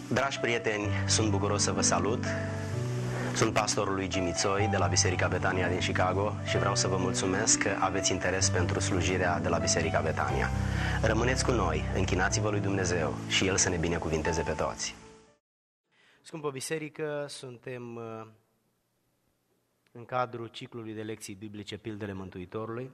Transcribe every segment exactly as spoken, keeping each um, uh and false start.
Dragi prieteni, sunt bucuros să vă salut. Sunt pastorul lui Jimmy Tsoi de la Biserica Betania din Chicago și vreau să vă mulțumesc că aveți interes pentru slujirea de la Biserica Betania. Rămâneți cu noi, închinați-vă lui Dumnezeu și El să ne binecuvinteze pe toți. Scumpă biserică, suntem în cadrul ciclului de lecții biblice Pildele Mântuitorului.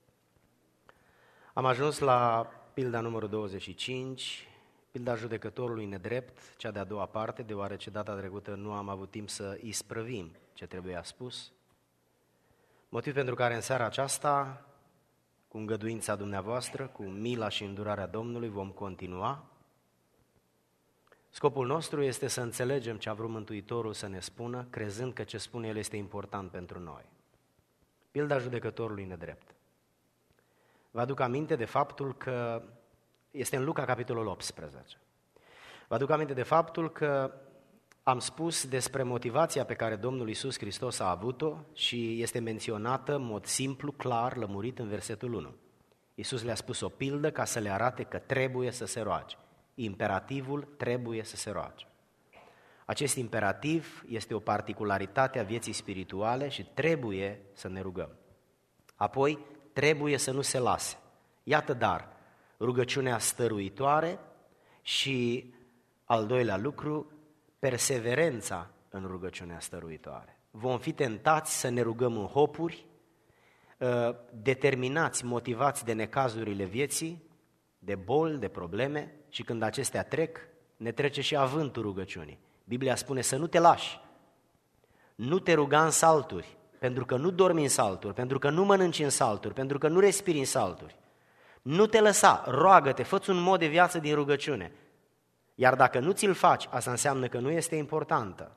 Am ajuns la pilda numărul douăzeci și cinci, pilda judecătorului nedrept, cea de-a doua parte, deoarece data trecută nu am avut timp să isprăvim ce trebuia spus. Motiv pentru care în seara aceasta, cu îngăduința dumneavoastră, cu mila și îndurarea Domnului, vom continua. Scopul nostru este să înțelegem ce a vrut Mântuitorul să ne spună, crezând că ce spune El este important pentru noi. Pilda judecătorului nedrept. Vă aduc aminte de faptul că este în Luca, capitolul optsprezece. Vă aduc aminte de faptul că am spus despre motivația pe care Domnul Iisus Hristos a avut-o și este menționată în mod simplu, clar, lămurit în versetul unu. Iisus le-a spus o pildă ca să le arate că trebuie să se roage. Imperativul trebuie să se roage. Acest imperativ este o particularitate a vieții spirituale și trebuie să ne rugăm. Apoi, trebuie să nu se lase. Iată dar, rugăciunea stăruitoare și, al doilea lucru, perseverența în rugăciunea stăruitoare. Vom fi tentați să ne rugăm în hopuri, determinați, motivați de necazurile vieții, de boli, de probleme și când acestea trec, ne trece și avântul rugăciunii. Biblia spune să nu te lași, nu te ruga în salturi, pentru că nu dormi în salturi, pentru că nu mănânci în salturi, pentru că nu respiri în salturi. Nu te lăsa, roagă-te, fă-ți un mod de viață din rugăciune. Iar dacă nu ți-l faci, asta înseamnă că nu este importantă.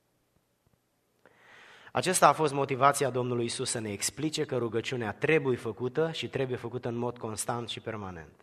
Acesta a fost motivația Domnului Iisus să ne explice că rugăciunea trebuie făcută și trebuie făcută în mod constant și permanent.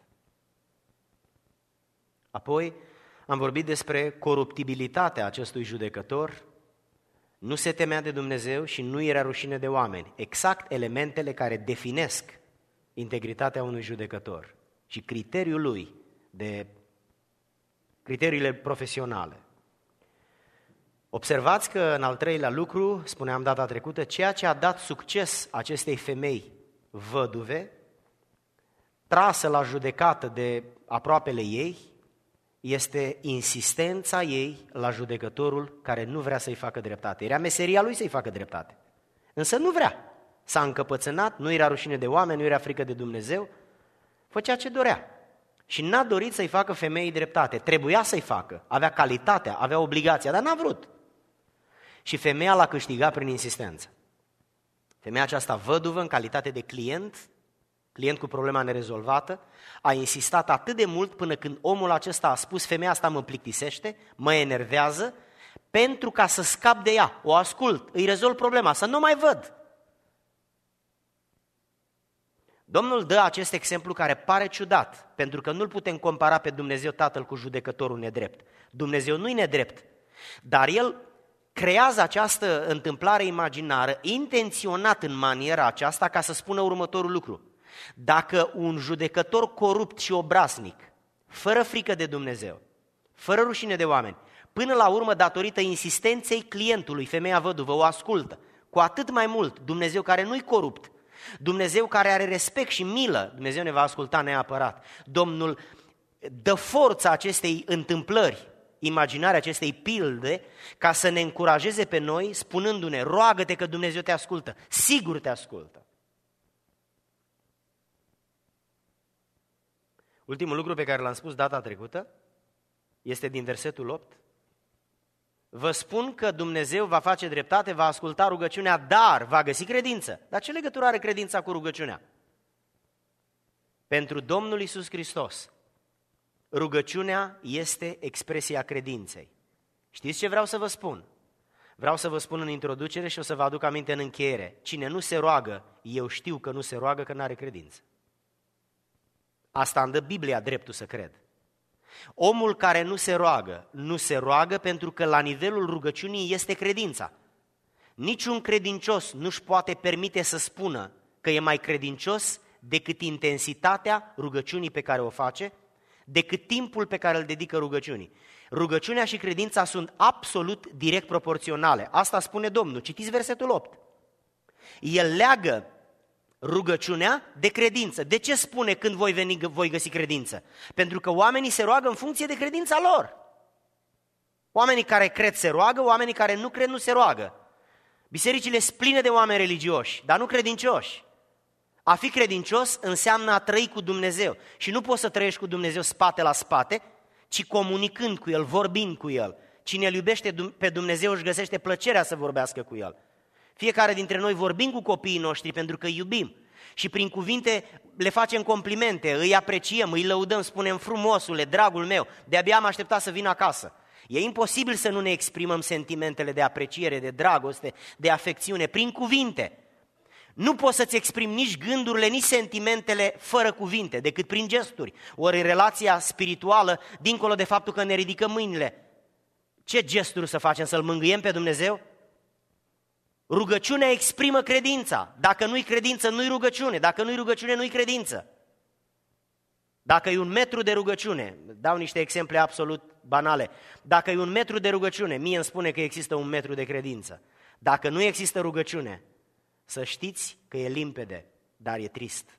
Apoi am vorbit despre coruptibilitatea acestui judecător, nu se temea de Dumnezeu și nu era rușine de oameni. Exact elementele care definesc integritatea unui judecător și criteriul lui, de criteriile profesionale. Observați că în al treilea lucru, spuneam data trecută, ceea ce a dat succes acestei femei văduve, trasă la judecată de aproapele ei, este insistența ei la judecătorul care nu vrea să-i facă dreptate. Era meseria lui să-i facă dreptate, însă nu vrea. S-a încăpățânat, nu era rușine de oameni, nu era frică de Dumnezeu, făcea ce dorea. Și n-a dorit să-i facă femeii dreptate, trebuia să-i facă, avea calitatea, avea obligația, dar n-a vrut. Și femeia l-a câștigat prin insistență. Femeia aceasta văduvă, în calitate de client, client cu problema nerezolvată, a insistat atât de mult până când omul acesta a spus, femeia asta mă plictisește, mă enervează, pentru ca să scap de ea, o ascult, îi rezolv problema, să nu mai văd. Domnul dă acest exemplu care pare ciudat, pentru că nu-L putem compara pe Dumnezeu Tatăl cu judecătorul nedrept. Dumnezeu nu-i nedrept, dar El creează această întâmplare imaginară, intenționat în maniera aceasta, ca să spună următorul lucru. Dacă un judecător corupt și obraznic, fără frică de Dumnezeu, fără rușine de oameni, până la urmă, datorită insistenței clientului, femeia văduvă o ascultă, cu atât mai mult Dumnezeu care nu-i corupt, Dumnezeu care are respect și milă, Dumnezeu ne va asculta neapărat. Domnul dă forța acestei întâmplări, imaginarea acestei pilde, ca să ne încurajeze pe noi, spunându-ne, roagă-te că Dumnezeu te ascultă, sigur te ascultă. Ultimul lucru pe care l-am spus data trecută este din versetul opt. Vă spun că Dumnezeu va face dreptate, va asculta rugăciunea, dar va găsi credință. Dar ce legătură are credința cu rugăciunea? Pentru Domnul Iisus Hristos, rugăciunea este expresia credinței. Știți ce vreau să vă spun? Vreau să vă spun în introducere și o să vă aduc aminte în încheiere. Cine nu se roagă, eu știu că nu se roagă, că nu are credință. Asta îmi dă Biblia dreptul să cred. Omul care nu se roagă, nu se roagă pentru că la nivelul rugăciunii este credința. Niciun credincios nu-și poate permite să spună că e mai credincios decât intensitatea rugăciunii pe care o face, decât timpul pe care îl dedică rugăciunii. Rugăciunea și credința sunt absolut direct proporționale. Asta spune Domnul. Citiți versetul opt. El leagă rugăciunea de credință. De ce spune când voi veni, voi găsi credință? Pentru că oamenii se roagă în funcție de credința lor. Oamenii care cred se roagă, oamenii care nu cred nu se roagă. Bisericile sunt pline de oameni religioși, dar nu credincioși. A fi credincios înseamnă a trăi cu Dumnezeu. Și nu poți să trăiești cu Dumnezeu spate la spate, ci comunicând cu El, vorbind cu El. Cine îl iubește pe Dumnezeu își găsește plăcerea să vorbească cu El. Fiecare dintre noi vorbim cu copiii noștri pentru că îi iubim. Și prin cuvinte le facem complimente, îi apreciem, îi lăudăm, spunem frumosule, dragul meu, de-abia am așteptat să vin acasă. E imposibil să nu ne exprimăm sentimentele de apreciere, de dragoste, de afecțiune, prin cuvinte. Nu poți să-ți exprimi nici gândurile, nici sentimentele fără cuvinte, decât prin gesturi. Ori în relația spirituală, dincolo de faptul că ne ridicăm mâinile, ce gesturi să facem? Să-L mângâiem pe Dumnezeu? Rugăciunea exprimă credința. Dacă nu-i credință, nu-i rugăciune. Dacă nu-i rugăciune, nu-i credință. Dacă e un metru de rugăciune, dau niște exemple absolut banale, dacă e un metru de rugăciune, mie îmi spune că există un metru de credință. Dacă nu există rugăciune, să știți că e limpede, dar e trist.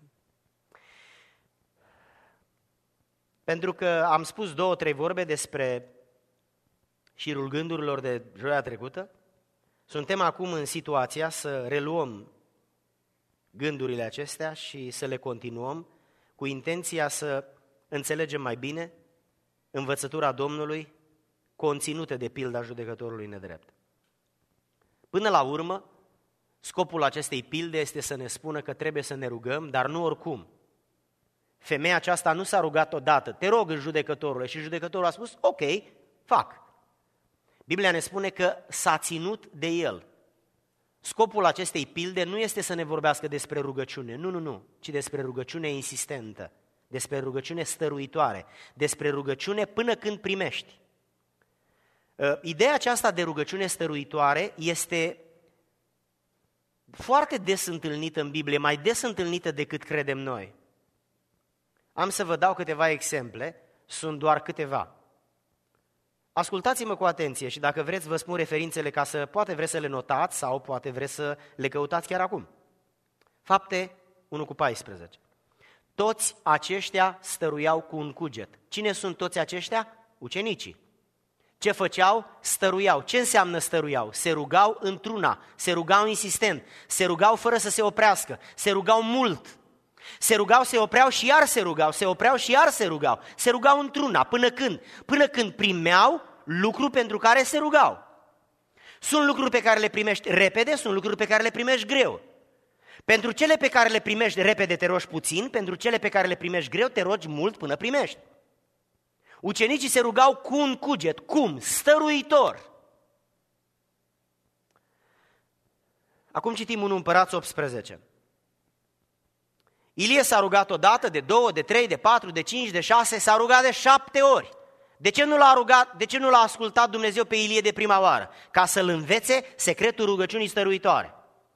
Pentru că am spus două, trei vorbe despre șirul gândurilor de joia trecută, suntem acum în situația să reluăm gândurile acestea și să le continuăm cu intenția să înțelegem mai bine învățătura Domnului conținută de pilda judecătorului nedrept. Până la urmă, scopul acestei pilde este să ne spună că trebuie să ne rugăm, dar nu oricum. Femeia aceasta nu s-a rugat odată, te rog în judecătorule, și judecătorul a spus, ok, fac. Biblia ne spune că s-a ținut de el. Scopul acestei pilde nu este să ne vorbească despre rugăciune, nu, nu, nu, ci despre rugăciune insistentă, despre rugăciune stăruitoare, despre rugăciune până când primești. Ideea aceasta de rugăciune stăruitoare este foarte des întâlnită în Biblie, mai des întâlnită decât credem noi. Am să vă dau câteva exemple, sunt doar câteva. Ascultați-mă cu atenție și dacă vreți vă spun referințele ca să, poate vreți să le notați sau poate vreți să le căutați chiar acum. Fapte unu cu paisprezece. Toți aceștia stăruiau cu un cuget. Cine sunt toți aceștia? Ucenicii. Ce făceau? Stăruiau. Ce înseamnă stăruiau? Se rugau într-una, se rugau insistent, se rugau fără să se oprească, se rugau mult. Se rugau, se opreau și iar se rugau, se opreau și iar se rugau. Se rugau într-una. Până când? Până când primeau lucru pentru care se rugau. Sunt lucruri pe care le primești repede, sunt lucruri pe care le primești greu. Pentru cele pe care le primești repede te rogi puțin, pentru cele pe care le primești greu te rogi mult până primești. Ucenicii se rugau cu un cuget. Cum? Stăruitor. Acum citim unu Împărați optsprezece. Ilie s-a rugat odată, de două, de trei, de patru, de cinci, de șase, s-a rugat de șapte ori. De ce nu l-a rugat, de ce nu l-a ascultat Dumnezeu pe Ilie de prima oară? Ca să-l învețe secretul rugăciunii stăruitoare.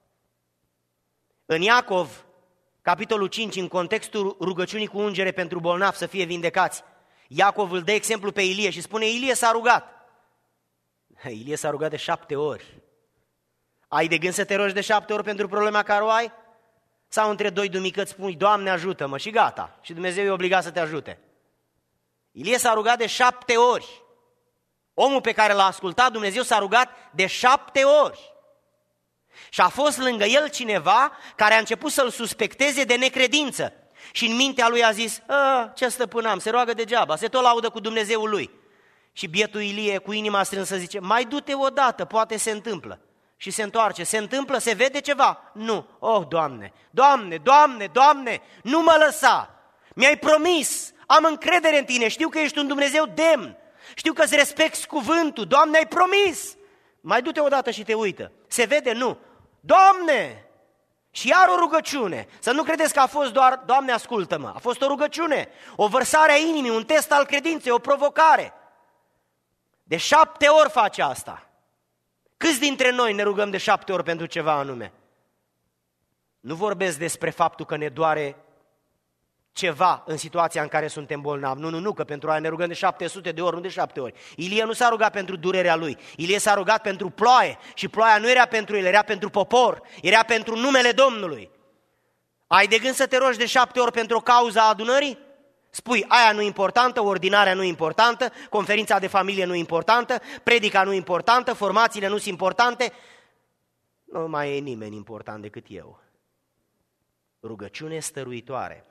În Iacov, capitolul cinci, în contextul rugăciunii cu ungere pentru bolnavi să fie vindecați, Iacov îl dă exemplu pe Ilie și spune, Ilie s-a rugat. Ilie s-a rugat de șapte ori. Ai de gând să te rogi de șapte ori pentru problema care o ai? Sau între doi dumicăți spui, Doamne ajută-mă și gata. Și Dumnezeu e obligat să te ajute. Ilie s-a rugat de șapte ori. Omul pe care l-a ascultat Dumnezeu s-a rugat de șapte ori. Și a fost lângă el cineva care a început să-l suspecteze de necredință. Și în mintea lui a zis, ce stăpân am, se roagă degeaba, se tot laudă cu Dumnezeul lui. Și bietul Ilie cu inima strânsă zice, mai du-te odată, poate se întâmplă. Și se întoarce, se întâmplă, se vede ceva? Nu. Oh, Doamne, Doamne, Doamne, Doamne, nu mă lăsa. Mi-ai promis, am încredere în Tine, știu că ești un Dumnezeu demn, știu că îți respecti cuvântul, Doamne, ai promis. Mai du-te odată și te uită. Se vede? Nu. Doamne! Și iar o rugăciune. Să nu credeți că a fost doar, Doamne, ascultă-mă. A fost o rugăciune, o vărsare a inimii, un test al credinței, o provocare. De șapte ori face asta. Câți dintre noi ne rugăm de șapte ori pentru ceva anume? Nu vorbesc despre faptul că ne doare ceva în situația în care suntem bolnavi. Nu, nu, nu, că pentru aia ne rugăm de șapte sute de ori, nu de șapte ori. Ilie nu s-a rugat pentru durerea lui. Ilie s-a rugat pentru ploaie și ploaia nu era pentru el, era pentru popor, era pentru numele Domnului. Ai de gând să te rogi de șapte ori pentru o cauză a adunării? Spui, aia nu e importantă, ordinarea nu e importantă, conferința de familie nu e importantă, predica nu e importantă, formațiile nu sunt importante. Nu mai e nimeni important decât eu. Rugăciune stăruitoare.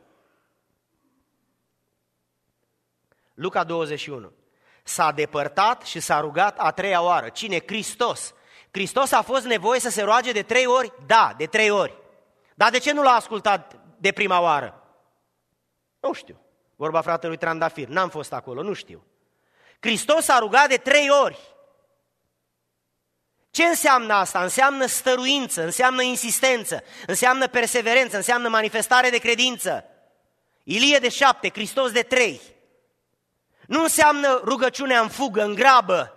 Luca douăzeci și unu. S-a depărtat și s-a rugat a treia oară. Cine? Hristos. Hristos a fost nevoie să se roage de trei ori? Da, de trei ori. Dar de ce nu l-a ascultat de prima oară? Nu știu. Vorba fratelui Trandafir, n-am fost acolo, nu știu. Hristos s-a rugat de trei ori. Ce înseamnă asta? Înseamnă stăruință, înseamnă insistență, înseamnă perseverență, înseamnă manifestare de credință. Ilie de șapte, Hristos de trei. Nu înseamnă rugăciunea în fugă, în grabă.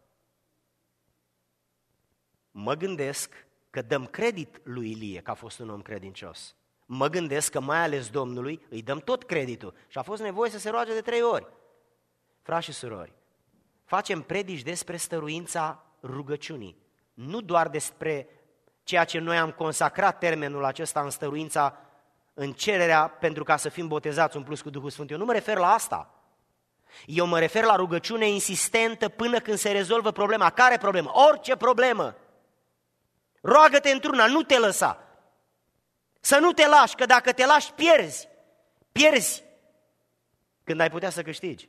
Mă gândesc că dăm credit lui Ilie că a fost un om credincios. Mă gândesc că mai ales Domnului îi dăm tot creditul și a fost nevoie să se roage de trei ori. Frați și surori, facem predici despre stăruința rugăciunii, nu doar despre ceea ce noi am consacrat termenul acesta în stăruința, în cererea pentru ca să fim botezați un plus cu Duhul Sfânt. Eu nu mă refer la asta. Eu mă refer la rugăciune insistentă până când se rezolvă problema. Care problemă? Orice problemă. Roagă-te într-una, nu te lăsa. Să nu te lași, că dacă te lași, pierzi. Pierzi când ai putea să câștigi.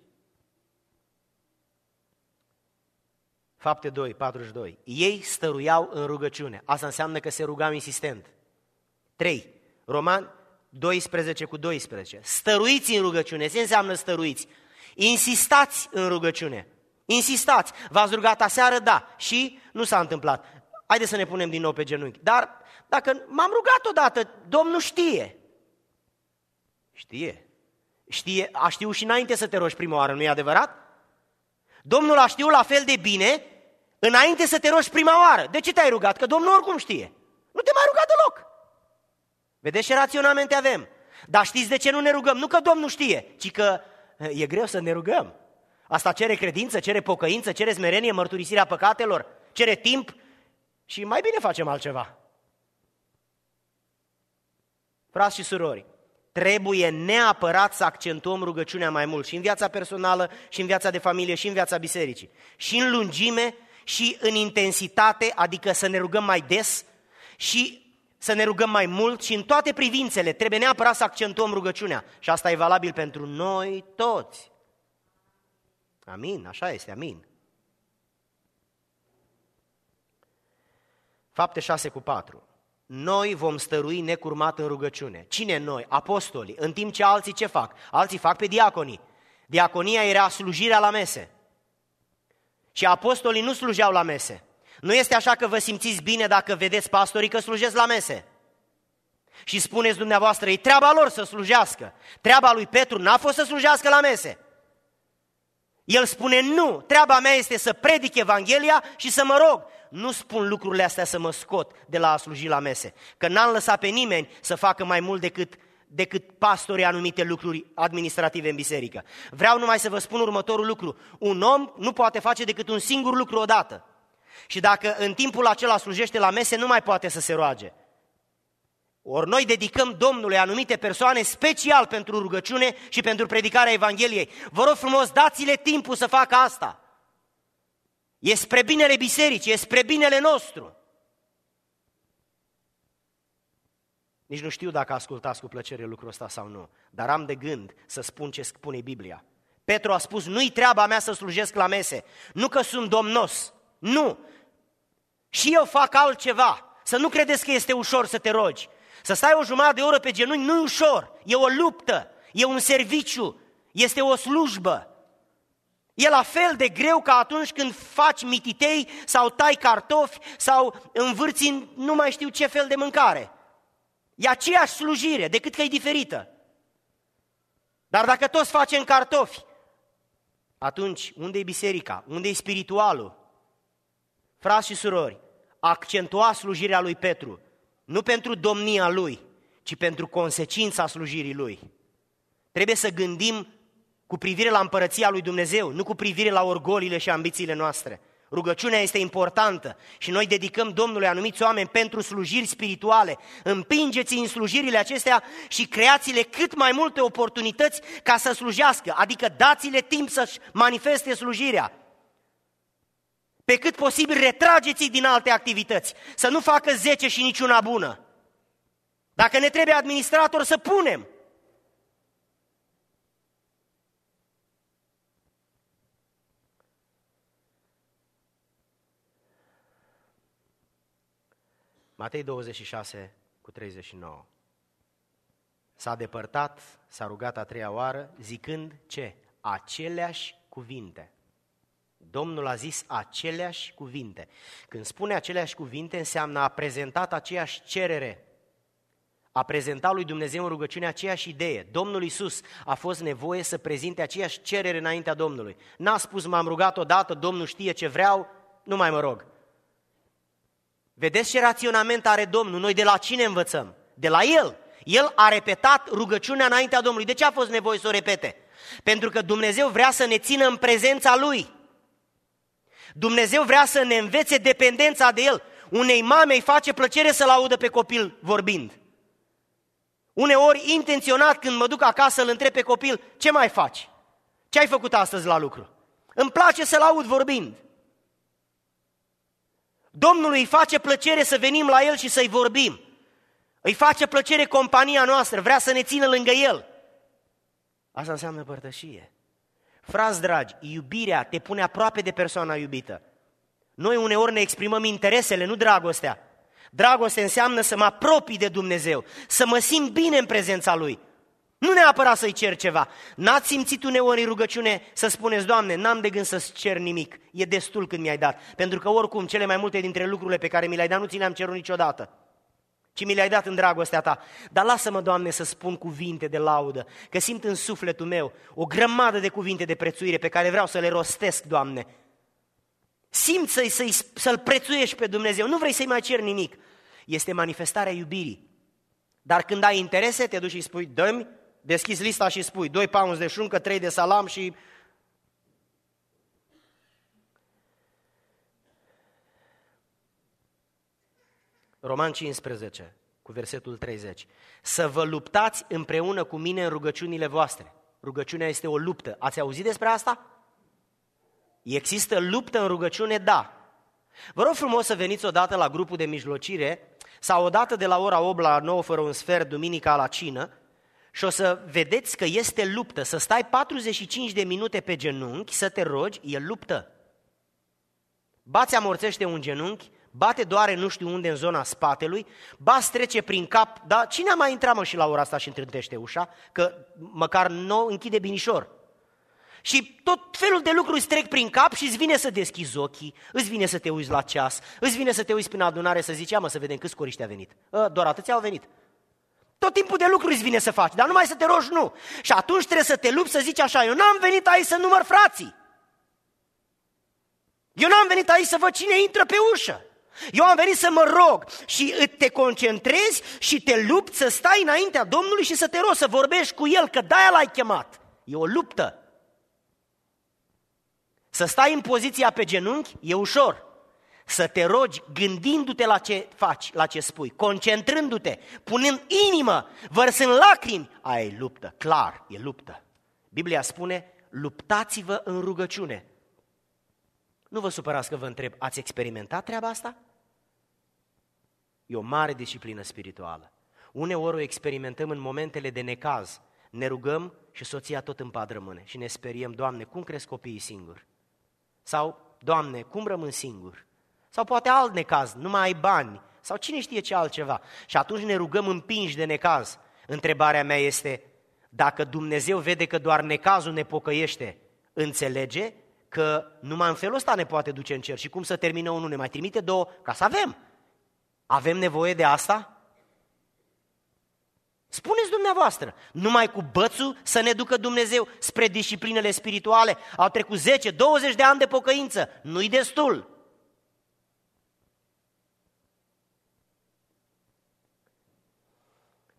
Fapte doi, patruzeci și doi. Ei stăruiau în rugăciune. Asta înseamnă că se rugau insistent. trei. Romani doisprezece cu doisprezece. Stăruiți în rugăciune. Ce înseamnă stăruiți? Insistați în rugăciune. Insistați. V-ați rugat aseară? Da. Și nu s-a întâmplat. Haideți să ne punem din nou pe genunchi. Dar dacă m-am rugat odată, Domnul știe. Știe. Știe. A știut și înainte să te rogi prima oară, nu e adevărat? Domnul a știut la fel de bine înainte să te rogi prima oară. De ce te-ai rugat? Că Domnul oricum știe. Nu te mai ruga deloc. Vedeți ce raționamente avem? Dar știți de ce nu ne rugăm? Nu că Domnul știe, ci că e greu să ne rugăm. Asta cere credință, cere pocăință, cere smerenie, mărturisirea păcatelor, cere timp și mai bine facem altceva. Frați și surori, trebuie neapărat să accentuăm rugăciunea mai mult și în viața personală, și în viața de familie, și în viața bisericii. Și în lungime, și în intensitate, adică să ne rugăm mai des și să ne rugăm mai mult și în toate privințele trebuie neapărat să accentuăm rugăciunea. Și asta e valabil pentru noi toți. Amin, așa este, amin. Fapte șase cu patru. Noi vom stărui necurmat în rugăciune. Cine noi? Apostolii. În timp ce alții ce fac? Alții fac pe diaconii. Diaconia era slujirea la mese. Și apostolii nu slujeau la mese. Nu este așa că vă simțiți bine dacă vedeți pastorii că slujesc la mese. Și spuneți dumneavoastră, e treaba lor să slujească. Treaba lui Petru n-a fost să slujească la mese. El spune, nu, treaba mea este să predic Evanghelia și să mă rog. Nu spun lucrurile astea să mă scot de la a sluji la mese, că n-am lăsat pe nimeni să facă mai mult decât, decât pastorii anumite lucruri administrative în biserică. Vreau numai să vă spun următorul lucru. Un om nu poate face decât un singur lucru odată. Și dacă în timpul acela slujește la mese, nu mai poate să se roage. Ori noi dedicăm Domnului anumite persoane special pentru rugăciune și pentru predicarea Evangheliei. Vă rog frumos, dați-le timpul să facă asta. E spre binele bisericii, e spre binele nostru. Nici nu știu dacă ascultați cu plăcere lucrul ăsta sau nu, dar am de gând să spun ce spune Biblia. Petru a spus, nu-i treaba mea să slujesc la mese, nu că sunt domnos, nu. Și eu fac altceva, să nu credeți că este ușor să te rogi. Să stai o jumătate de oră pe genunchi nu e ușor, e o luptă, e un serviciu, este o slujbă. E la fel de greu ca atunci când faci mititei sau tai cartofi sau învârți în nu mai știu ce fel de mâncare. E aceeași slujire, decât că e diferită. Dar dacă toți facem cartofi, atunci unde-i biserica? Unde-i spiritualul? Frați și surori, accentua slujirea lui Petru, nu pentru domnia lui, ci pentru consecința slujirii lui. Trebuie să gândim cu privire la împărăția lui Dumnezeu, nu cu privire la orgoliile și ambițiile noastre. Rugăciunea este importantă și noi dedicăm Domnului anumiți oameni pentru slujiri spirituale. Împingeți în slujirile acestea și creați-le cât mai multe oportunități ca să slujească, adică dați-le timp să-și manifeste slujirea. Pe cât posibil retrageți-i din alte activități, să nu facă zece și niciuna bună. Dacă ne trebuie administrator, să punem. Matei douăzeci și șase cu treizeci și nouă. S-a depărtat, s-a rugat a treia oară, zicând ce? Aceleași cuvinte. Domnul a zis aceleași cuvinte. Când spune aceleași cuvinte, înseamnă a prezentat aceeași cerere. A prezentat lui Dumnezeu în rugăciune aceeași idee. Domnul Iisus a fost nevoie să prezinte aceeași cerere înaintea Domnului. N-a spus, m-am rugat odată, Domnul știe ce vreau, nu mai mă rog. Vedeți ce raționament are Domnul? Noi de la cine învățăm? De la El. El a repetat rugăciunea înaintea Domnului. De ce a fost nevoie să o repete? Pentru că Dumnezeu vrea să ne țină în prezența Lui. Dumnezeu vrea să ne învețe dependența de El. Unei mame îi face plăcere să-l audă pe copil vorbind. Uneori, intenționat, când mă duc acasă, îl întreb pe copil, ce mai faci? Ce ai făcut astăzi la lucru? Îmi place să-l aud vorbind. Domnului îi face plăcere să venim la El și să-i vorbim. Îi face plăcere compania noastră, vrea să ne țină lângă El. Asta înseamnă părtășie. Frați dragi, iubirea te pune aproape de persoana iubită. Noi uneori ne exprimăm interesele, nu dragostea. Dragoste înseamnă să mă apropii de Dumnezeu, să mă simt bine în prezența Lui. Nu neapărat să-i cer ceva. N-ați simțit uneori în rugăciune să spuneți, Doamne, n-am de gând să-ți cer nimic, e destul când mi-ai dat. Pentru că oricum cele mai multe dintre lucrurile pe care mi le-ai dat nu ți le-am cerut niciodată, ci mi le-ai dat în dragostea Ta. Dar lasă-mă, Doamne, să spun cuvinte de laudă, că simt în sufletul meu o grămadă de cuvinte de prețuire pe care vreau să le rostesc, Doamne. Simt să-i, să-i, să-L prețuiești pe Dumnezeu, nu vrei să-i mai ceri nimic. Este manifestarea iubirii. Dar când ai interese, te duci și spui, dă-mi, deschizi lista și spui, doi paunzi de șuncă, trei de salam și... Roman cincisprezece, cu versetul treizeci. Să vă luptați împreună cu mine în rugăciunile voastre. Rugăciunea este o luptă. Ați auzit despre asta? Există luptă în rugăciune? Da. Vă rog frumos să veniți odată la grupul de mijlocire sau odată de la ora opt la nouă fără un sfert, duminica la cină, și o să vedeți că este luptă. Să stai patruzeci și cinci de minute pe genunchi, să te rogi, e luptă. Ba-ți amorțește un genunchi, bate doare nu știu unde în zona spatelui, ba trece prin cap, dar cine a mai intrat mă și la ora asta și întrântește ușa? Că măcar nu închide binișor. Și tot felul de lucruri îți trec prin cap și îți vine să deschizi ochii, îți vine să te uiți la ceas, îți vine să te uiți prin adunare să zici, ia mă să vedem câți coriști a venit. A, doar atâția au venit. Tot timpul de lucruri îți vine să faci, dar numai să te rogi nu. Și atunci trebuie să te lupți să zici așa, eu n-am venit aici să număr frații. Eu n-am venit aici să văd cine intră pe ușă. Eu am venit să mă rog și te concentrezi și te lupți să stai înaintea Domnului și să te rogi, să vorbești cu El, că de-aia l-ai chemat. E o luptă. Să stai în poziția pe genunchi e ușor. Să te rogi gândindu-te la ce faci, la ce spui, concentrându-te, punând inimă, vărsând lacrimi, aia e luptă, clar, e luptă. Biblia spune, luptați-vă în rugăciune. Nu vă supărați că vă întreb, ați experimentat treaba asta? E o mare disciplină spirituală. Uneori o experimentăm în momentele de necaz. Ne rugăm și soția tot în pat rămâne și ne speriem, Doamne, cum cresc copiii singuri? Sau, Doamne, cum rămân singur? Sau poate alt necaz, nu mai ai bani, sau cine știe ce altceva. Și atunci ne rugăm împinși de necaz. Întrebarea mea este, dacă Dumnezeu vede că doar necazul ne pocăiește, înțelege că numai în felul ăsta ne poate duce în cer. Și cum să termină unul, ne mai trimite două, ca să avem. Avem nevoie de asta? Spuneți dumneavoastră, numai cu bățul să ne ducă Dumnezeu spre disciplinele spirituale? Au trecut zece douăzeci de ani de pocăință, nu-i destul.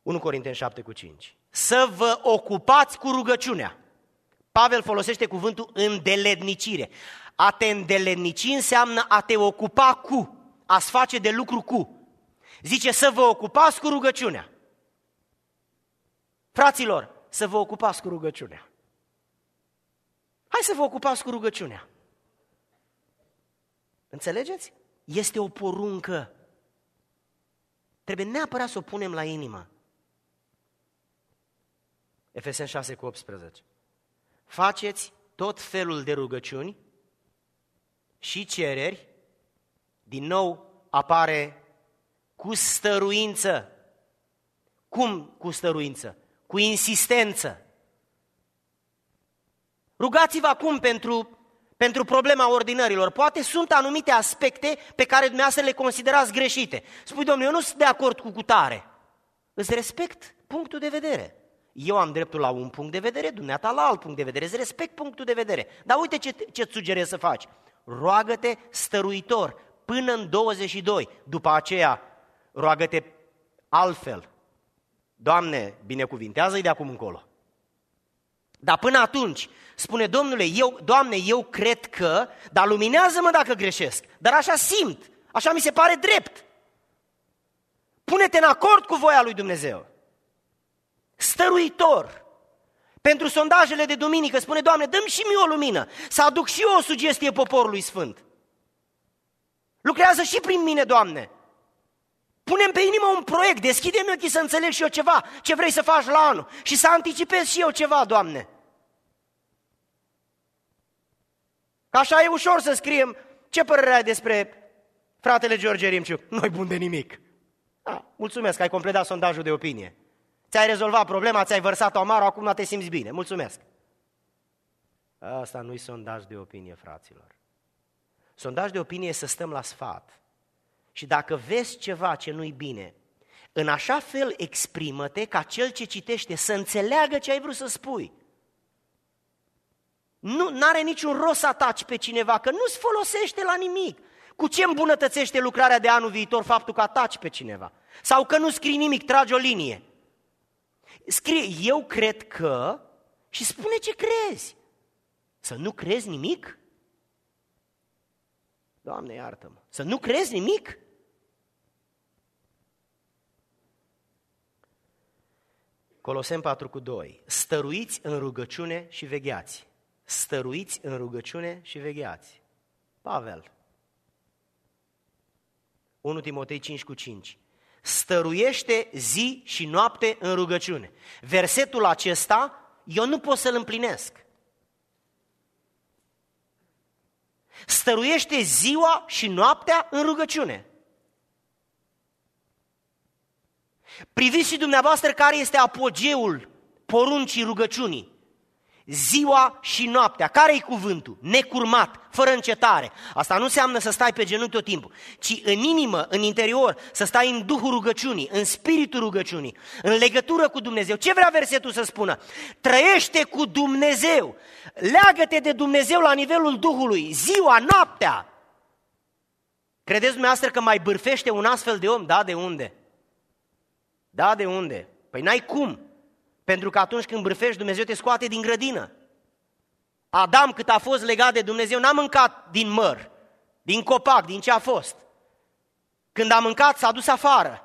unu Corinteni șapte cu cinci. Să vă ocupați cu rugăciunea. Pavel folosește cuvântul îndeletnicire. A te îndeletnici înseamnă a te ocupa cu, a-ți face de lucru cu. Zice să vă ocupați cu rugăciunea. Fraților, să vă ocupați cu rugăciunea. Hai să vă ocupați cu rugăciunea. Înțelegeți? Este o poruncă. Trebuie neapărat să o punem la inimă. Efeseni șase cu optsprezece. Faceți tot felul de rugăciuni și cereri, din nou apare cu stăruință. Cum cu stăruință? Cu insistență. Rugați-vă acum pentru, pentru problema ordinărilor. Poate sunt anumite aspecte pe care dumneavoastră le considerați greșite. Spui, Domnule, eu nu sunt de acord cu cutare. Îți respect punctul de vedere. Eu am dreptul la un punct de vedere, dumneata la alt punct de vedere. Îți respect punctul de vedere. Dar uite ce, ce-ți sugerez să faci. Roagă-te stăruitor până în douăzeci și doi. După aceea, roagă-te altfel. Doamne, binecuvintează-i de acum încolo. Dar până atunci, spune, Domnule, eu, Doamne, eu cred că, dar luminează-mă dacă greșesc. Dar așa simt, așa mi se pare drept. Pune-te în acord cu voia lui Dumnezeu. Stăruitor. Pentru sondajele de duminică spune, Doamne, dă-mi și mie o lumină, să aduc și eu o sugestie poporului sfânt. Lucrează și prin mine, Doamne. Pune-mi pe inimă un proiect, deschide-mi ochii să înțeleg și eu ceva, ce vrei să faci la anul și să anticipez și eu ceva, Doamne. Că așa e ușor să scriem, ce părere ai despre fratele George Rimciu? Nu-i bun de nimic. A, mulțumesc că ai completat sondajul de opinie. Ți-ai rezolvat problema, ți-ai vărsat-o amară, acum te simți bine. Mulțumesc. Asta nu-i sondaj de opinie, fraților. Sondaj de opinie e să stăm la sfat. Și dacă vezi ceva ce nu-i bine, în așa fel exprimă-te ca cel ce citește să înțeleagă ce ai vrut să spui. Nu are niciun rost să ataci pe cineva, că nu-ți folosește la nimic. Cu ce îmbunătățește lucrarea de anul viitor faptul că ataci pe cineva? Sau că nu scrii nimic, tragi o linie. Scrie, eu cred că, și spune ce crezi. Să nu crezi nimic? Doamne, iartă-mă. Să nu crezi nimic? Coloseni patru cu doi. Stăruiți în rugăciune și vegheați. Stăruiți în rugăciune și vegheați. Pavel. unu Timotei cinci cu cinci. Stăruiește zi și noapte în rugăciune. Versetul acesta eu nu pot să-l împlinesc. Stăruiește ziua și noaptea în rugăciune. Priviți și dumneavoastră care este apogeul poruncii rugăciunii. Ziua și noaptea. Care-i cuvântul? Necurmat, fără încetare. Asta nu înseamnă să stai pe genunchi tot timpul, ci în inimă, în interior, să stai în duhul rugăciunii, în spiritul rugăciunii, în legătură cu Dumnezeu. Ce vrea versetul să spună? Trăiește cu Dumnezeu. Leagă-te de Dumnezeu la nivelul Duhului, ziua, noaptea. Credeți dumneavoastră că mai bârfește un astfel de om? Da, de unde? Da, de unde? Păi n-ai cum. Pentru că atunci când bârfești, Dumnezeu te scoate din grădină. Adam, cât a fost legat de Dumnezeu, n-a mâncat din măr, din copac, din ce a fost. Când a mâncat, s-a dus afară.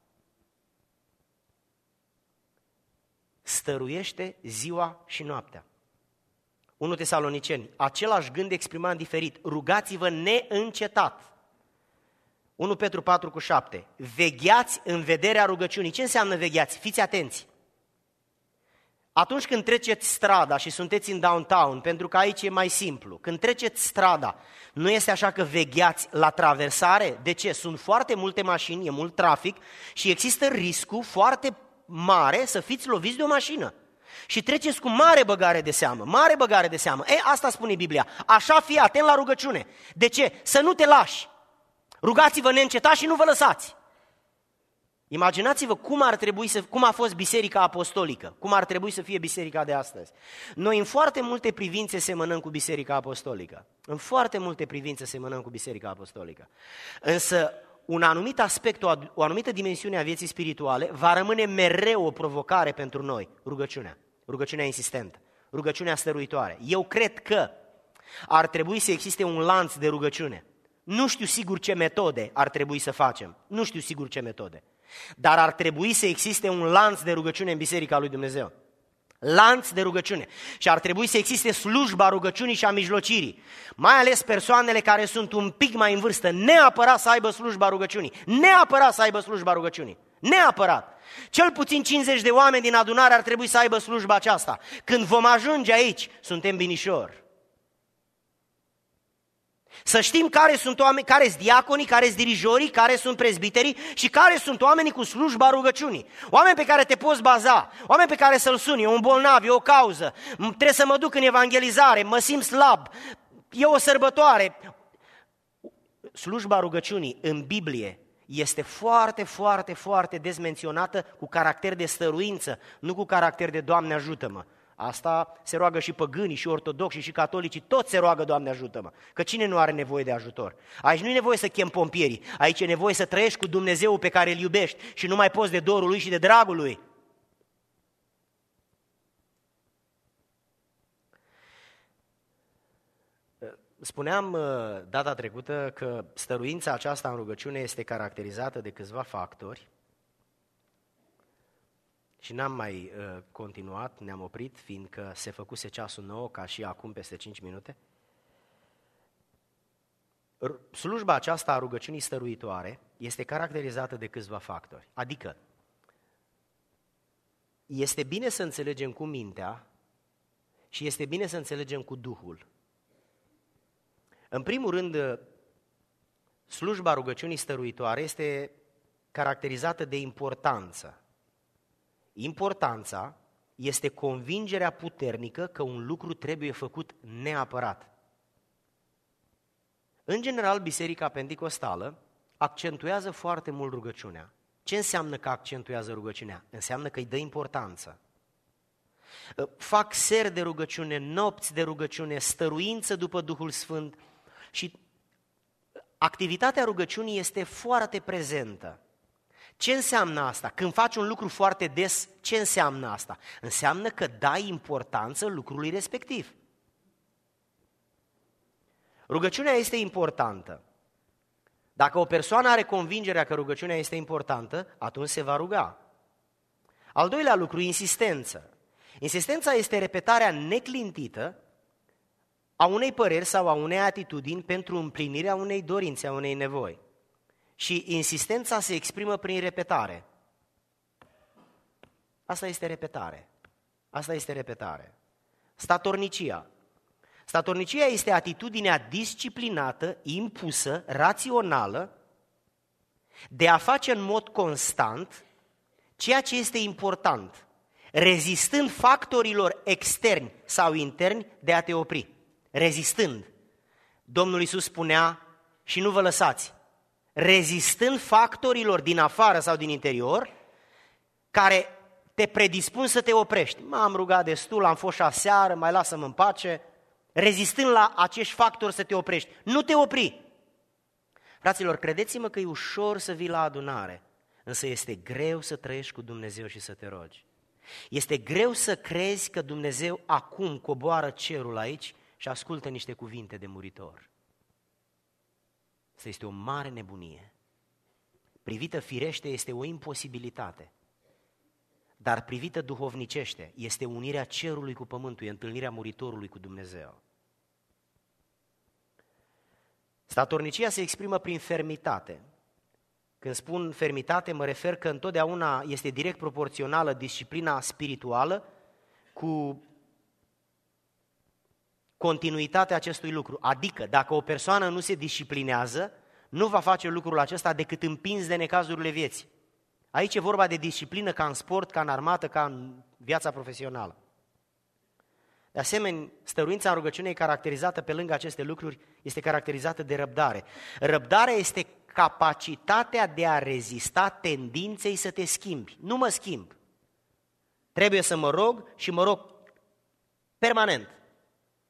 Stăruiește ziua și noaptea. unu Tesaloniceni, același gând exprimat diferit. Rugați-vă neîncetat. unu Petru patru cu șapte. Vegheați în vederea rugăciunii. Ce înseamnă vegheați? Fiți atenți. Atunci când treceți strada și sunteți în downtown, pentru că aici e mai simplu, când treceți strada, nu este așa că vegheați la traversare? De ce? Sunt foarte multe mașini, e mult trafic și există riscul foarte mare să fiți loviți de o mașină. Și treceți cu mare băgare de seamă, mare băgare de seamă. E, asta spune Biblia, așa fii atent la rugăciune. De ce? Să nu te lași. Rugați-vă neîncetat și nu vă lăsați. Imaginați-vă cum ar trebui să, cum a fost biserica apostolică, cum ar trebui să fie biserica de astăzi. Noi în foarte multe privințe semănăm cu biserica apostolică. În foarte multe privințe semănăm cu biserica apostolică. Însă un anumit aspect, o, o anumită dimensiune a vieții spirituale va rămâne mereu o provocare pentru noi, rugăciunea, rugăciunea insistentă, rugăciunea stăruitoare. Eu cred că ar trebui să existe un lanț de rugăciune. Nu știu sigur ce metode ar trebui să facem, nu știu sigur ce metode, dar ar trebui să existe un lanț de rugăciune în Biserica lui Dumnezeu. Lanț de rugăciune. Și ar trebui să existe slujba rugăciunii și a mijlocirii. Mai ales persoanele care sunt un pic mai în vârstă, neapărat să aibă slujba rugăciunii. Neapărat să aibă slujba rugăciunii. Neapărat. Cel puțin cincizeci de oameni din adunare ar trebui să aibă slujba aceasta. Când vom ajunge aici, suntem binișori. Să știm care sunt oameni, care sunt diaconii, care sunt dirijorii, care sunt prezbiterii și care sunt oamenii cu slujba rugăciunii. Oameni pe care te poți baza, oameni pe care să-l suni, e un bolnav, e o cauză, trebuie să mă duc în evangelizare, mă simt slab, e o sărbătoare. Slujba rugăciunii în Biblie este foarte, foarte, foarte des menționată cu caracter de stăruință, nu cu caracter de Doamne ajută-mă. Asta se roagă și păgânii, și ortodoxii, și catolicii, toți se roagă, Doamne ajută-mă, că cine nu are nevoie de ajutor? Aici nu e nevoie să chem pompierii, aici e nevoie să trăiești cu Dumnezeu pe care îl iubești și nu mai poți de dorul lui și de dragul lui. Spuneam data trecută că stăruința aceasta în rugăciune este caracterizată de câțiva factori. Și n-am mai uh, continuat, ne-am oprit, fiindcă se făcuse ceasul nouă, ca și acum peste cinci minute. Slujba aceasta a rugăciunii stăruitoare este caracterizată de câțiva factori. Adică, este bine să înțelegem cu mintea și este bine să înțelegem cu Duhul. În primul rând, slujba rugăciunii stăruitoare este caracterizată de importanță. Importanța este convingerea puternică că un lucru trebuie făcut neapărat. În general, Biserica Penticostală accentuează foarte mult rugăciunea. Ce înseamnă că accentuează rugăciunea? Înseamnă că îi dă importanță. Fac seri de rugăciune, nopți de rugăciune, stăruință după Duhul Sfânt și activitatea rugăciunii este foarte prezentă. Ce înseamnă asta? Când faci un lucru foarte des, ce înseamnă asta? Înseamnă că dai importanță lucrului respectiv. Rugăciunea este importantă. Dacă o persoană are convingerea că rugăciunea este importantă, atunci se va ruga. Al doilea lucru, insistență. Insistența este repetarea neclintită a unei păreri sau a unei atitudini pentru împlinirea unei dorințe, a unei nevoi. Și insistența se exprimă prin repetare. Asta este repetare. Asta este repetare. Statornicia. Statornicia este atitudinea disciplinată, impusă, rațională, de a face în mod constant ceea ce este important, rezistând factorilor externi sau interni de a te opri. Rezistând. Domnul Iisus spunea, și nu vă lăsați, rezistând factorilor din afară sau din interior, care te predispun să te oprești. M-am rugat destul, am fost și aseară, mai lasă-mă în pace. Rezistând la acești factori să te oprești. Nu te opri. Fraților, credeți-mă că e ușor să vii la adunare, însă este greu să trăiești cu Dumnezeu și să te rogi. Este greu să crezi că Dumnezeu acum coboară cerul aici și ascultă niște cuvinte de muritor. Asta este o mare nebunie. Privită firește este o imposibilitate, dar privită duhovnicește este unirea cerului cu pământul, e întâlnirea muritorului cu Dumnezeu. Statornicia se exprimă prin fermitate. Când spun fermitate, mă refer că întotdeauna este direct proporțională disciplina spirituală cu continuitatea acestui lucru. Adică, dacă o persoană nu se disciplinează, nu va face lucrul acesta decât împins de necazurile vieții. Aici e vorba de disciplină ca în sport, ca în armată, ca în viața profesională. De asemenea, stăruința în rugăciune e caracterizată pe lângă aceste lucruri, este caracterizată de răbdare. Răbdarea este capacitatea de a rezista tendinței să te schimbi. Nu mă schimb. Trebuie să mă rog și mă rog permanent.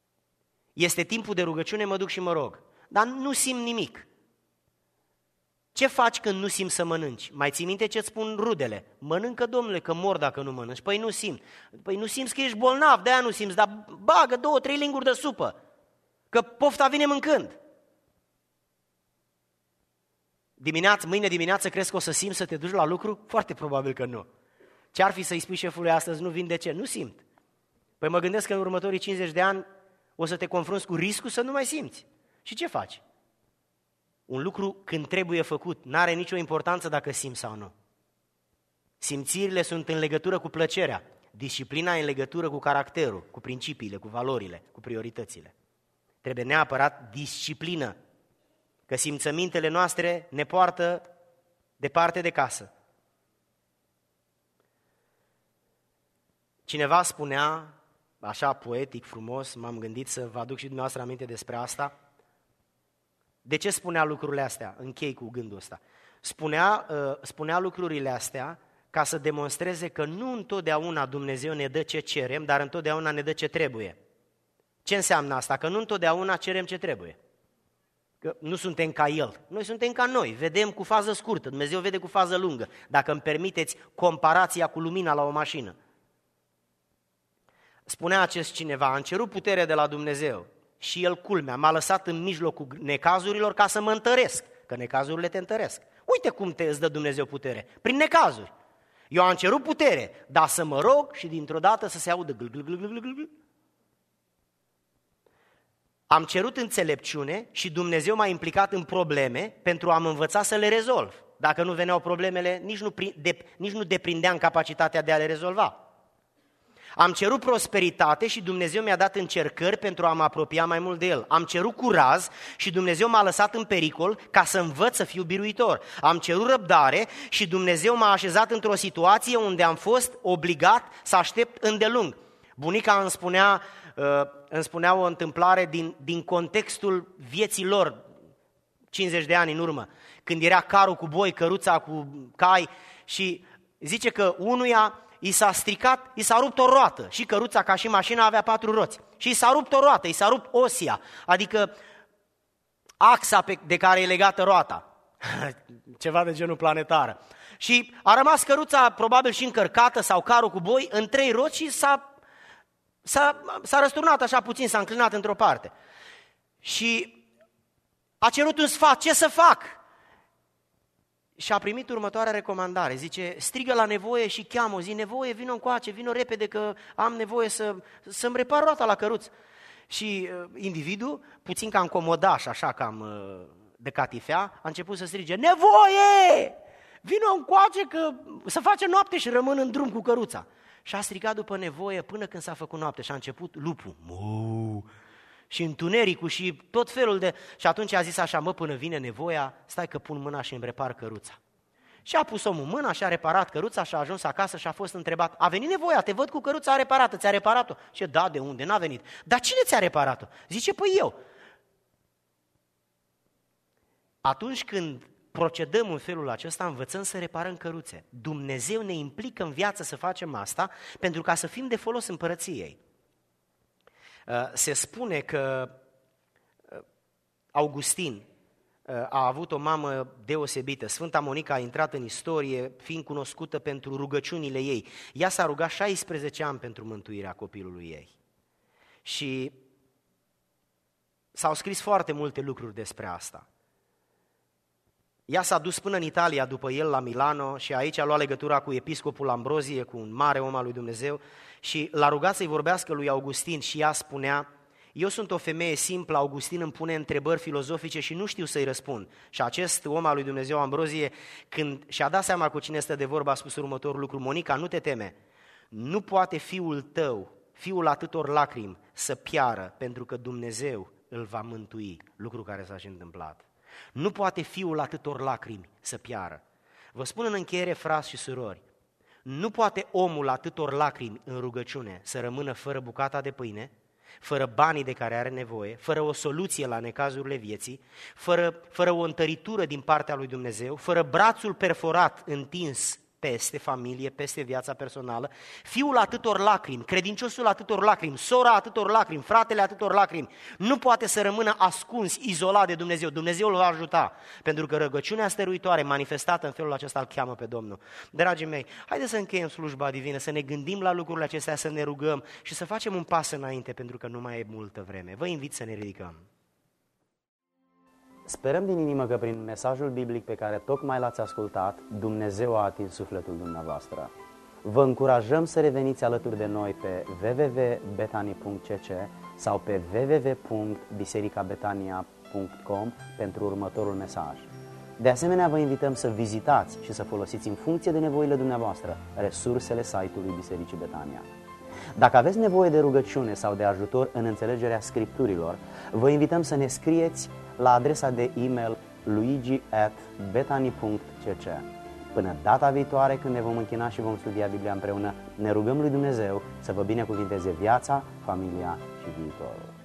Este timpul de rugăciune, mă duc și mă rog. Dar nu simt nimic. Ce faci când nu simți să mănânci? Mai ții minte ce-ți spun rudele? Mănâncă, domnule, că mor dacă nu mănânci. Păi nu simți. Păi nu simți că ești bolnav, de-aia nu simți, dar bagă două, trei linguri de supă, că pofta vine mâncând. Dimineață, mâine dimineață crezi că o să simți să te duci la lucru? Foarte probabil că nu. Ce-ar fi să-i spui șefului astăzi, nu vin, de ce? Nu simt. Păi mă gândesc că în următorii cincizeci de ani o să te confrunți cu riscul să nu mai simți. Și ce faci? Un lucru când trebuie făcut, n-are nicio importanță dacă simți sau nu. Simțirile sunt în legătură cu plăcerea, disciplina e în legătură cu caracterul, cu principiile, cu valorile, cu prioritățile. Trebuie neapărat disciplină, că simțămintele noastre ne poartă departe de casă. Cineva spunea, așa poetic, frumos, m-am gândit să vă aduc și dumneavoastră aminte despre asta. De ce spunea lucrurile astea? Închei cu gândul ăsta. Spunea, uh, spunea lucrurile astea ca să demonstreze că nu întotdeauna Dumnezeu ne dă ce cerem, dar întotdeauna ne dă ce trebuie. Ce înseamnă asta? Că nu întotdeauna cerem ce trebuie. Că nu suntem ca El. Noi suntem ca noi, vedem cu fază scurtă, Dumnezeu vede cu fază lungă. Dacă îmi permiteți comparația cu lumina la o mașină. Spunea acest cineva, am cerut putere de la Dumnezeu și El, culmea, m-a lăsat în mijlocul necazurilor ca să mă întăresc, că necazurile te întăresc. Uite cum te îți dă Dumnezeu putere, prin necazuri. Eu am cerut putere, dar să mă rog și dintr-o dată să se audă gl, gl, gl, gl, gl, gl. Am cerut înțelepciune și Dumnezeu m-a implicat în probleme pentru a mă învăța să le rezolv. Dacă nu veneau problemele, nici nu, de, nici nu deprindeam capacitatea de a le rezolva. Am cerut prosperitate și Dumnezeu mi-a dat încercări pentru a mă apropia mai mult de El. Am cerut curaj și Dumnezeu m-a lăsat în pericol ca să învăț să fiu biruitor. Am cerut răbdare și Dumnezeu m-a așezat într-o situație unde am fost obligat să aștept îndelung. Bunica îmi spunea, îmi spunea o întâmplare din, din contextul vieții lor, cincizeci de ani în urmă, când era carul cu boi, căruța cu cai și zice că unuia i s-a stricat, i s-a rupt o roată și căruța ca și mașina avea patru roți și i s-a rupt o roată, i s-a rupt osia, adică axa pe, de care e legată roata, ceva de genul planetară. Și a rămas căruța probabil și încărcată sau carul cu boi în trei roți și s-a, s-a, s-a răsturnat așa puțin, s-a înclinat într-o parte. Și a cerut un sfat, ce să fac? Și a primit următoarea recomandare, zice, strigă la nevoie și cheamă o zi, nevoie, vină încoace, vină repede că am nevoie să, să-mi repar roata la căruț. Și uh, individul, puțin cam comodaș, așa cam uh, de catifea, a început să strige, nevoie, vină încoace că să face noapte și rămân în drum cu căruța. Și a strigat după nevoie până când s-a făcut noapte și a început lupul. Muu! Și întunericul și tot felul de... Și atunci a zis așa, mă, până vine nevoia, stai că pun mâna și îmi repar căruța. Și a pus omul mâna și a reparat căruța și a ajuns acasă și a fost întrebat, a venit nevoia, te văd cu căruța reparată, ți-a reparat-o? Și da, de unde? N-a venit. Dar cine ți-a reparat-o? Zice, păi eu. Atunci când procedăm în felul acesta, învățăm să reparăm căruțe. Dumnezeu ne implică în viață să facem asta pentru ca să fim de folos împărăției. Se spune că Augustin a avut o mamă deosebită. Sfânta Monica a intrat în istorie fiind cunoscută pentru rugăciunile ei. Ea s-a rugat șaisprezece ani pentru mântuirea copilului ei. Și s-au scris foarte multe lucruri despre asta. Ea s-a dus până în Italia după el la Milano și aici a luat legătura cu episcopul Ambrozie, cu un mare om al lui Dumnezeu și l-a rugat să-i vorbească lui Augustin și ea spunea, eu sunt o femeie simplă, Augustin îmi pune întrebări filozofice și nu știu să-i răspund. Și acest om al lui Dumnezeu Ambrozie, când și-a dat seama cu cine stă de vorbă, a spus următorul lucru, Monica, nu te teme, nu poate fiul tău, fiul atâtor lacrimi, să piară pentru că Dumnezeu îl va mântui, lucru care s-a și întâmplat. Nu poate fiul atâtor lacrimi să piară. Vă spun în încheiere, frați și surori, nu poate omul atâtor lacrimi în rugăciune să rămână fără bucata de pâine, fără banii de care are nevoie, fără o soluție la necazurile vieții, fără, fără o întăritură din partea lui Dumnezeu, fără brațul perforat întins peste familie, peste viața personală, fiul atâtor lacrimi, credinciosul atâtor lacrimi, sora atâtor lacrimi, fratele atâtor lacrimi, nu poate să rămână ascuns, izolat de Dumnezeu. Dumnezeu îl va ajuta, pentru că rugăciunea stăruitoare manifestată în felul acesta îl cheamă pe Domnul. Dragii mei, haideți să încheiem slujba divină, să ne gândim la lucrurile acestea, să ne rugăm și să facem un pas înainte, pentru că nu mai e multă vreme. Vă invit să ne ridicăm. Sperăm din inimă că prin mesajul biblic pe care tocmai l-ați ascultat, Dumnezeu a atins sufletul dumneavoastră. Vă încurajăm să reveniți alături de noi pe w w w punct betani punct c c sau pe w w w punct biserica betania punct com pentru următorul mesaj. De asemenea, vă invităm să vizitați și să folosiți în funcție de nevoile dumneavoastră resursele site-ului Bisericii Betania. Dacă aveți nevoie de rugăciune sau de ajutor în înțelegerea Scripturilor, vă invităm să ne scrieți la adresa de e-mail luigi at betani punct c c. Până data viitoare, când ne vom închina și vom studia Biblia împreună, ne rugăm lui Dumnezeu să vă binecuvinteze viața, familia și viitorul.